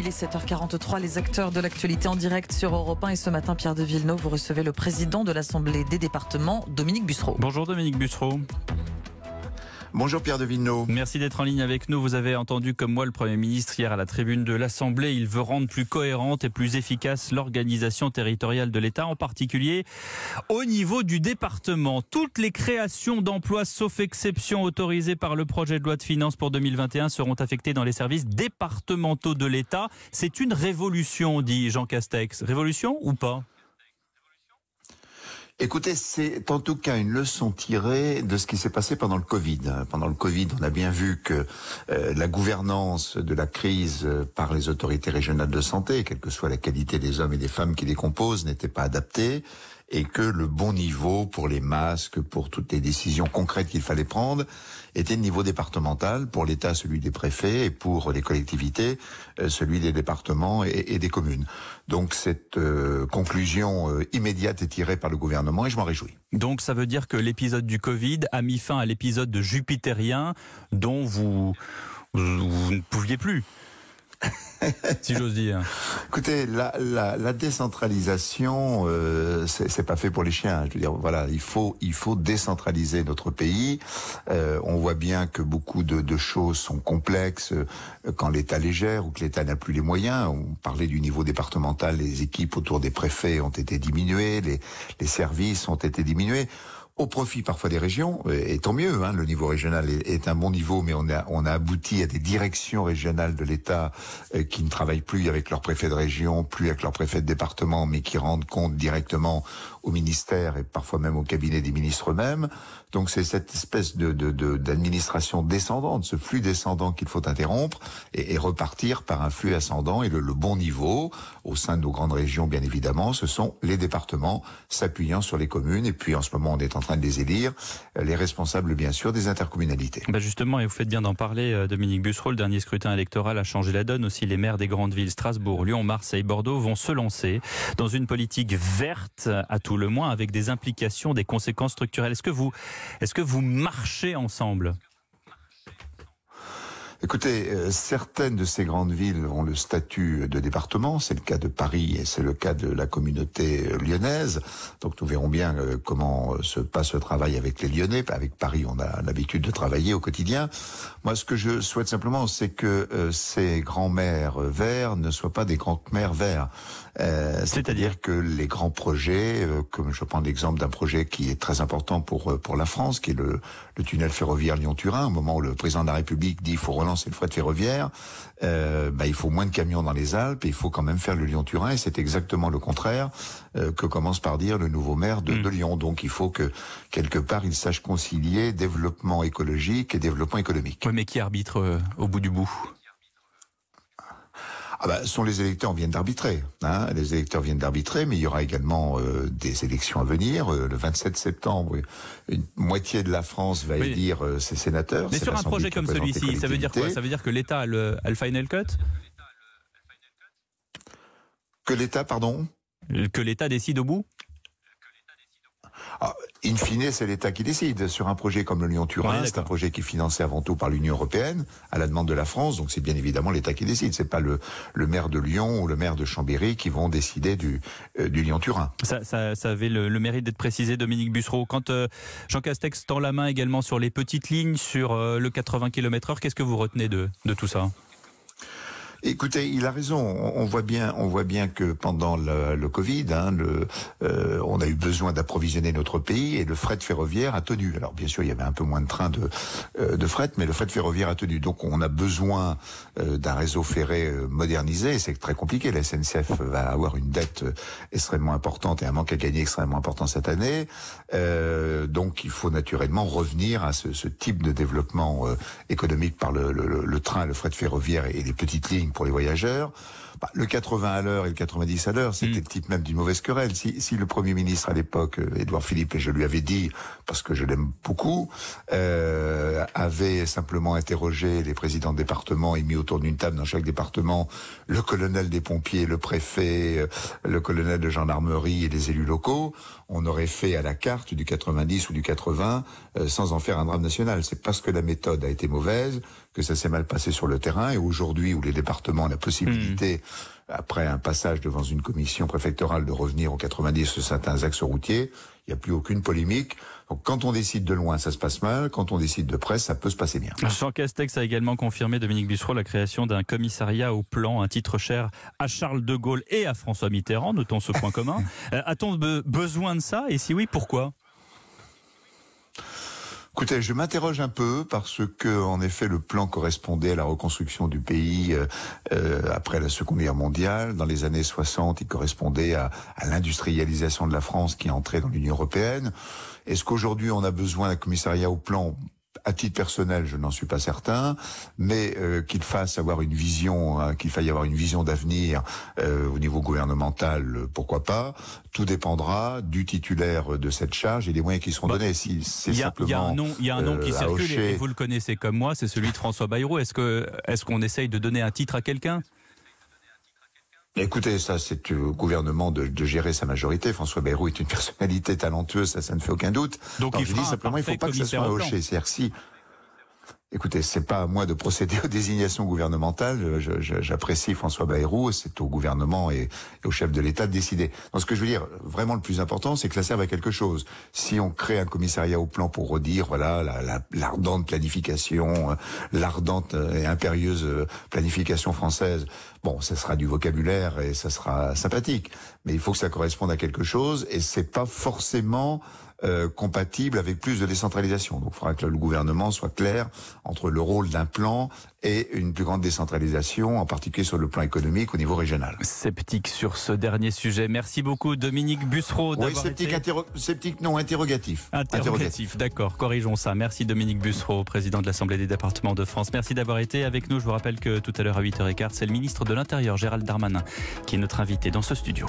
Il est 7h43, les acteurs de l'actualité en direct sur Europe 1. Et ce matin, Pierre de Villeneuve, vous recevez le président de l'Assemblée des départements, Dominique Bussereau. Bonjour Dominique Bussereau. Bonjour Pierre de Villeneuve. Merci d'être en ligne avec nous. Vous avez entendu comme moi le Premier ministre hier à la tribune de l'Assemblée. Il veut rendre plus cohérente et plus efficace l'organisation territoriale de l'État, en particulier au niveau du département. Toutes les créations d'emplois, sauf exception autorisées par le projet de loi de finances pour 2021, seront affectées dans les services départementaux de l'État. C'est une révolution, dit Jean Castex. Révolution ou pas ? Écoutez, c'est en tout cas une leçon tirée de ce qui s'est passé pendant le Covid. Pendant le Covid, on a bien vu que la gouvernance de la crise par les autorités régionales de santé, quelle que soit la qualité des hommes et des femmes qui les composent, n'était pas adaptée, et que le bon niveau pour les masques, pour toutes les décisions concrètes qu'il fallait prendre, était le niveau départemental, pour l'État celui des préfets, et pour les collectivités celui des départements et des communes. Donc cette conclusion immédiate est tirée par le gouvernement et je m'en réjouis. Donc ça veut dire que l'épisode du Covid a mis fin à l'épisode de jupitérien dont vous ne pouviez plus. Si j'ose dire. Écoutez, la décentralisation, c'est pas fait pour les chiens. Je veux dire, voilà, il faut décentraliser notre pays. On voit bien que beaucoup de choses sont complexes quand l'État les gère ou que l'État n'a plus les moyens. On parlait du niveau départemental, les équipes autour des préfets ont été diminuées, les services ont été diminués. Au profit parfois des régions, et tant mieux, le niveau régional est un bon niveau, mais on a abouti à des directions régionales de l'État qui ne travaillent plus avec leurs préfets de région, plus avec leurs préfets de département, mais qui rendent compte directement au ministère et parfois même au cabinet des ministres eux-mêmes. Donc c'est cette espèce d'administration descendante, ce flux descendant qu'il faut interrompre et repartir par un flux ascendant. Et le bon niveau, au sein de nos grandes régions bien évidemment, ce sont les départements s'appuyant sur les communes. Et puis en ce moment on est en train de les élire, les responsables bien sûr des intercommunalités. Justement, et vous faites bien d'en parler, Dominique Bussereau, le dernier scrutin électoral a changé la donne. Aussi les maires des grandes villes, Strasbourg, Lyon, Marseille, Bordeaux, vont se lancer dans une politique verte à tout le moins, avec des implications, des conséquences structurelles. Est-ce que vous marchez ensemble ? Écoutez, certaines de ces grandes villes ont le statut de département, c'est le cas de Paris et c'est le cas de la communauté lyonnaise. Donc nous verrons bien comment se passe le travail avec les Lyonnais. Avec Paris, on a l'habitude de travailler au quotidien. Moi, ce que je souhaite simplement, c'est que ces grands maires verts ne soient pas des grands maires verts. C'est-à-dire que les grands projets, comme je prends l'exemple d'un projet qui est très important pour la France, qui est le tunnel ferroviaire Lyon-Turin, au moment où le président de la République dit il faut relancer le fret ferroviaire, il faut moins de camions dans les Alpes et il faut quand même faire le Lyon-Turin, et c'est exactement le contraire que commence par dire le nouveau maire de Lyon. Donc il faut que quelque part il sache concilier développement écologique et développement économique. Oui, mais qui arbitre au bout du bout ? Ce sont les électeurs viennent d'arbitrer. Les électeurs viennent d'arbitrer, mais il y aura également des élections à venir. Le 27 septembre, une moitié de la France va élire ses sénateurs. Mais sur un projet comme celui-ci, ça veut dire quoi ? Ça veut dire que l'État a le final cut ? Que l'État, pardon ? Que l'État décide au bout ? In fine, c'est l'État qui décide. Sur un projet comme le Lyon-Turin, c'est un projet qui est financé avant tout par l'Union européenne, à la demande de la France, donc c'est bien évidemment l'État qui décide. C'est pas le maire de Lyon ou le maire de Chambéry qui vont décider du Lyon-Turin. Ça avait le mérite d'être précisé, Dominique Bussereau. Quand Jean Castex tend la main également sur les petites lignes, sur le 80 km/h, qu'est-ce que vous retenez de tout ça ? Écoutez, il a raison. On voit bien que pendant le Covid, on a eu besoin d'approvisionner notre pays et le fret ferroviaire a tenu. Alors bien sûr, il y avait un peu moins de trains de fret, mais le fret ferroviaire a tenu. Donc on a besoin d'un réseau ferré modernisé. C'est très compliqué. La SNCF va avoir une dette extrêmement importante et un manque à gagner extrêmement important cette année. Donc il faut naturellement revenir à ce type de développement économique par le train, le fret ferroviaire et les petites lignes pour les voyageurs. Le 80 à l'heure et le 90 à l'heure, c'était le type même d'une mauvaise querelle. Si le Premier ministre à l'époque, Édouard Philippe, et je lui avais dit, parce que je l'aime beaucoup, avait simplement interrogé les présidents de département et mis autour d'une table dans chaque département le colonel des pompiers, le préfet, le colonel de gendarmerie et les élus locaux, on aurait fait à la carte du 90 ou du 80 sans en faire un drame national. C'est parce que la méthode a été mauvaise que ça s'est mal passé sur le terrain, et aujourd'hui où les départements départements la possibilité, après un passage devant une commission préfectorale, de revenir aux 90 sur certains axes routiers. Il n'y a plus aucune polémique. Donc quand on décide de loin, ça se passe mal. Quand on décide de près, ça peut se passer bien. Jean Castex a également confirmé, Dominique Bussereau, la création d'un commissariat au plan, un titre cher à Charles de Gaulle et à François Mitterrand, notons ce point commun. A-t-on besoin de ça? Et si oui, pourquoi? Écoutez, je m'interroge un peu parce que, en effet, le plan correspondait à la reconstruction du pays après la Seconde Guerre mondiale. Dans les années 60, il correspondait à l'industrialisation de la France qui entrait dans l'Union européenne. Est-ce qu'aujourd'hui, on a besoin d'un commissariat au plan? À titre personnel, je n'en suis pas certain, mais qu'il faille avoir une vision d'avenir au niveau gouvernemental, pourquoi pas. Tout dépendra du titulaire de cette charge et des moyens qui seront donnés. Si c'est simplement, il y a un nom qui circule et vous le connaissez comme moi, c'est celui de François Bayrou. Est-ce qu'on essaye de donner un titre à quelqu'un? Écoutez, ça, c'est au gouvernement de gérer sa majorité. François Bayrou est une personnalité talentueuse, ça ne fait aucun doute. Donc il fera simplement, il ne faut pas que ça soit hoché. C'est-à-dire si... Écoutez, c'est pas à moi de procéder aux désignations gouvernementales. J'apprécie François Bayrou, c'est au gouvernement et au chef de l'État de décider. Donc ce que je veux dire, vraiment le plus important, c'est que ça serve à quelque chose. Si on crée un commissariat au plan pour redire, voilà, l'ardente planification, l'ardente et impérieuse planification française, bon, ça sera du vocabulaire et ça sera sympathique. Mais il faut que ça corresponde à quelque chose et c'est pas forcément compatible avec plus de décentralisation. Donc il faudra que le gouvernement soit clair entre le rôle d'un plan et une plus grande décentralisation, en particulier sur le plan économique au niveau régional. Sceptique sur ce dernier sujet. Merci beaucoup Dominique Bussereau d'avoir sceptique non, interrogatif. Interrogatif, d'accord, corrigeons ça. Merci Dominique Bussereau, président de l'Assemblée des départements de France. Merci d'avoir été avec nous. Je vous rappelle que tout à l'heure à 8h15, c'est le ministre de l'Intérieur, Gérald Darmanin, qui est notre invité dans ce studio.